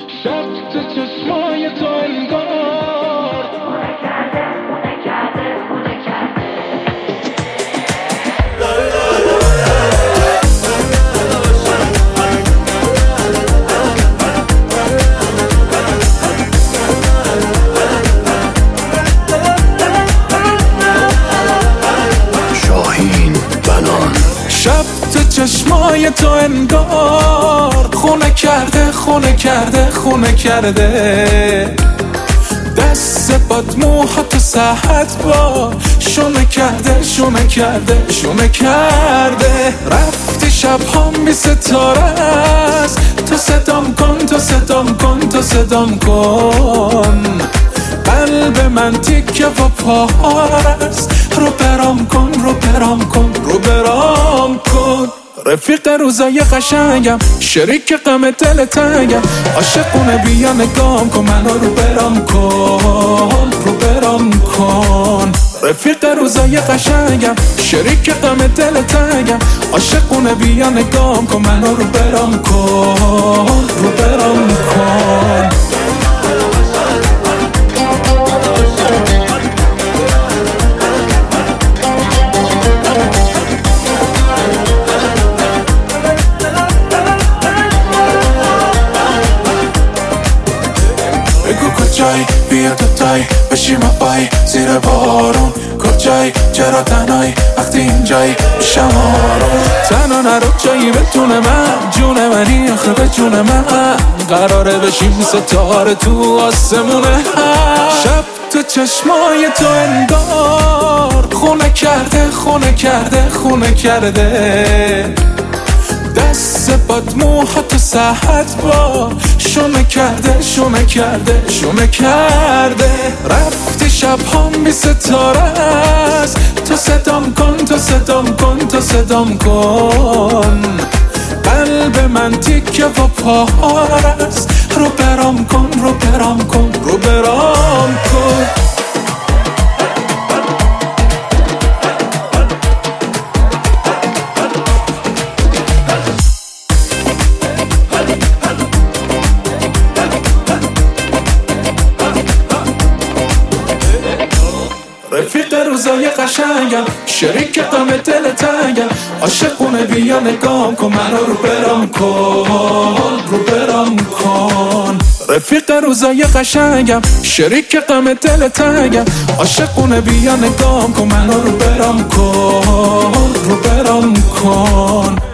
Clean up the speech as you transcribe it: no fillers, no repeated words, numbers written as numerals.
شب تو چشمای تو انگار شاهین بنان. شب تو چشمای تو انگار خونه کرده خونه کرده خونه کرده، دست باد موها تو ساحت با شونه کرده شونه کرده شونه کرده. رفتی شبهام بی ستاره است، تو صدام کن تو صدام کن تو صدام کن. قلب من تیکه و پاهار است، رو برام کن رو برام کن رو برام کن. رفیق روزای قشنگم، شریک غم دل تنگم، عاشقونه بیا نگام کن منو رو برام کن رو برام کن. رفیق روزای قشنگم، شریک غم دل تنگم، عاشقونه بیا نگام کن منو رو برام کن رو برام کن. کجای بیا دوتای بشیم پای زیر بارون، کجای چرا تنهایی وقتی اینجایی میشم آروم. تنها نرو جایی بتونه من جون منی آخه به جون من، قراره بشیم ستاره تو آسمونه. شب تو چشمای تو انگار خونه کرده خونه کرده خونه کرده، دست باد موها تو ساحت با شونه کرده شونه کرده شونه کرده. رفتی شبهام بی ستاره است، تو صدام کن تو صدام کن تو صدام کن. قلب من تیکه و پاهار است، رو برام کن رو برام کن رو برام کن. رفیق روزای قشنگم، شریک غم دل تنگم، عاشقونه بیا نگام کن منو رو برام کن رو برام کن. رفیق روزای قشنگم، شریک غم دل تنگم، عاشقونه بیا نگام کن منو رو برام کن رو برام کن.